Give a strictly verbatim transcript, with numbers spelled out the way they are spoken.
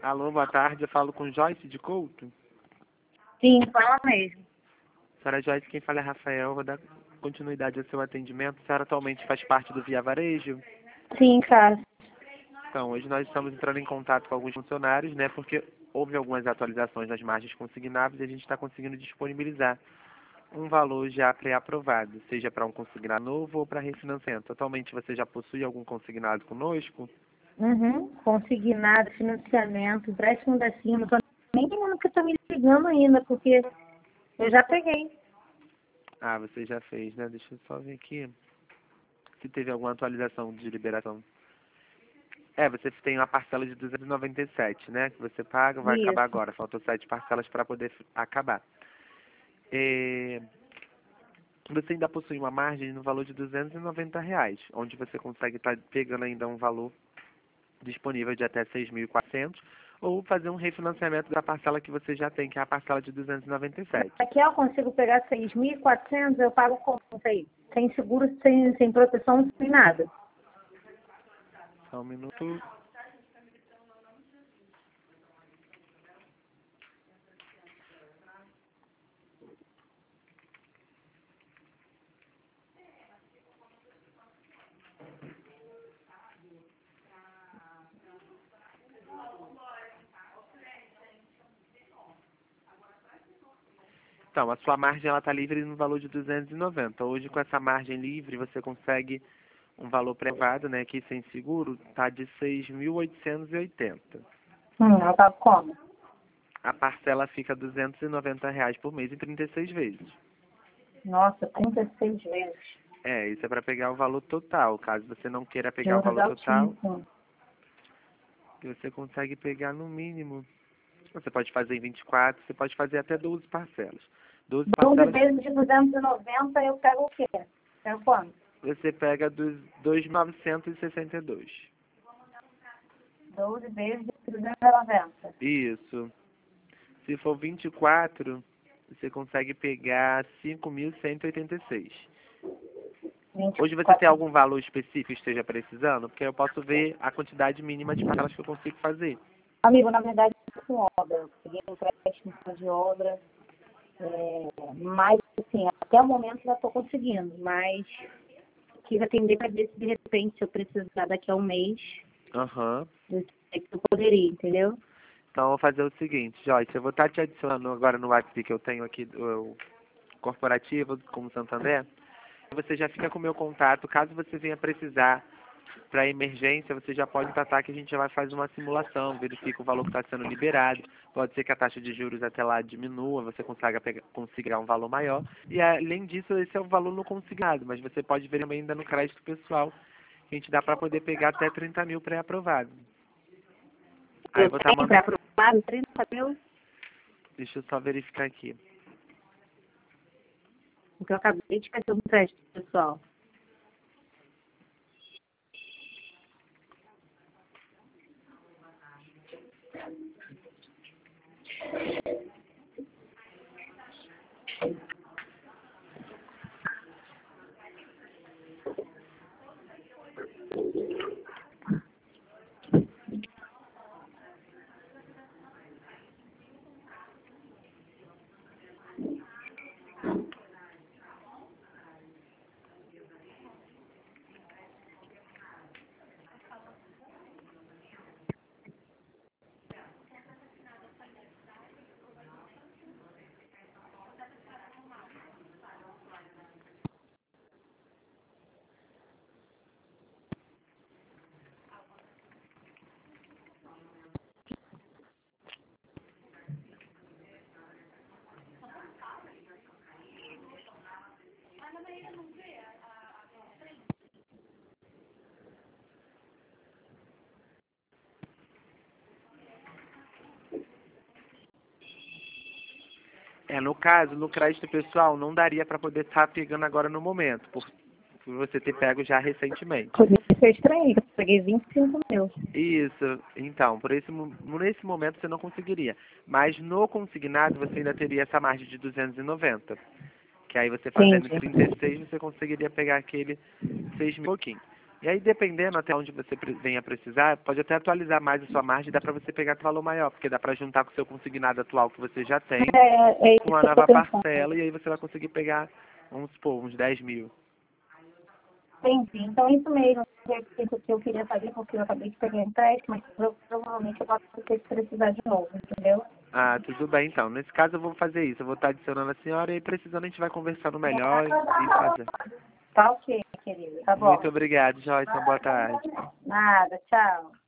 Alô, boa tarde. Eu falo com Joyce de Couto. Sim, fala mesmo. Senhora Joyce, quem fala é Rafael. Vou dar continuidade ao seu atendimento. A senhora atualmente faz parte do Via Varejo? Sim, cara. Então, hoje nós estamos entrando em contato com alguns funcionários, né? Porque houve algumas atualizações nas margens consignáveis e a gente está conseguindo disponibilizar um valor já pré-aprovado, seja para um consignado novo ou para refinanciamento. Atualmente você já possui algum consignado conosco? Uhum. Consignado, financiamento, empréstimo da cima. Não tô nem entendendo que tá me ligando ainda, porque eu já peguei. Ah, você já fez, né? Deixa eu só ver aqui se teve alguma atualização de liberação. É, você tem uma parcela de duzentos e noventa e sete, né? Que você paga, vai acabar Isso. agora. Faltam sete parcelas para poder acabar. É, você ainda possui uma margem no valor de duzentos e noventa reais, onde você consegue estar pegando ainda um valor disponível de até seis mil e quatrocentos, ou fazer um refinanciamento da parcela que você já tem, que é a parcela de duzentos e noventa e sete. Aqui eu consigo pegar seis mil e quatrocentos, eu pago como? Aí? Sem seguro, sem, sem proteção, sem nada. Só um minuto. Então, a sua margem ela está livre no valor de duzentos e noventa. Hoje, com essa margem livre, você consegue um valor privado, né, aqui sem seguro, está de seis mil oitocentos e oitenta. Hum, eu pago como? A parcela fica duzentos e noventa reais por mês em trinta e seis vezes. Nossa, trinta e seis vezes. É, isso é para pegar o valor total. Caso você não queira pegar o Juros valor total, altíssimos. você consegue pegar no mínimo. Você pode fazer em vinte e quatro, você pode fazer até doze parcelas. doze doze parcelas, vezes de duzentos e noventa, eu pego o quê? Pego quanto? você pega dos dois mil novecentos e sessenta e dois. doze vezes de duzentos e noventa. Isso. Se for vinte e quatro, você consegue pegar cinco mil cento e oitenta e seis. Hoje você tem vinte e quatro. algum valor específico que esteja precisando? Porque eu posso ver a quantidade mínima de parcelas que eu consigo fazer. Amigo, na verdade, com obra. Eu peguei um empréstimo de obra. É, mas, assim, até o momento já estou conseguindo. Mas quis atender para ver se, de repente, se eu precisar daqui a um mês, Aham. eu sei que eu poderia, entendeu? Então eu vou fazer o seguinte, Joyce, eu vou estar te adicionando agora no WhatsApp que eu tenho aqui do corporativo, como Santander. Você já fica com o meu contato. Caso você venha precisar para emergência, você já pode tratar que a gente já vai fazer uma simulação, verifica o valor que está sendo liberado. Pode ser que a taxa de juros até lá diminua, você consiga pegar, consiga um valor maior. E além disso, esse é o valor no consignado, mas você pode ver também ainda no crédito pessoal, que a gente dá para poder pegar até trinta mil pré-aprovado. Aí eu Eu vou estar tenho para mandando. aprovar trinta mil, Deixa eu só verificar aqui. porque eu acabei de fazer um empréstimo, pessoal. É, no caso, no crédito pessoal, não daria para poder estar pegando agora no momento, por, por você ter pego já recentemente. Por isso eu estranhei, eu peguei vinte e cinco mil. Isso, então, por esse, mo- nesse momento você não conseguiria. Mas no consignado você ainda teria essa margem de duzentos e noventa. Que aí você fazendo Entendi. trinta e seis, você conseguiria pegar aquele seis mil e pouquinho. E aí, dependendo até onde você pre- venha precisar, pode até atualizar mais a sua margem e dá para você pegar com valor maior, porque dá para juntar com o seu consignado atual que você já tem, É, é isso com uma que eu tô nova pensando. parcela, e aí você vai conseguir pegar, vamos supor, uns dez mil. Entendi. Então, isso mesmo que eu que eu queria saber, porque eu acabei de pegar empréstimo, mas pro- provavelmente eu posso ter que precisar de novo, entendeu? Ah, tudo bem então. Nesse caso eu vou fazer isso, eu vou estar adicionando a senhora e aí, precisando a gente vai conversando melhor e e fazer. Tá ok, querido. Tá bom. Muito obrigado, Joyce. Uma boa tarde. Nada, tchau.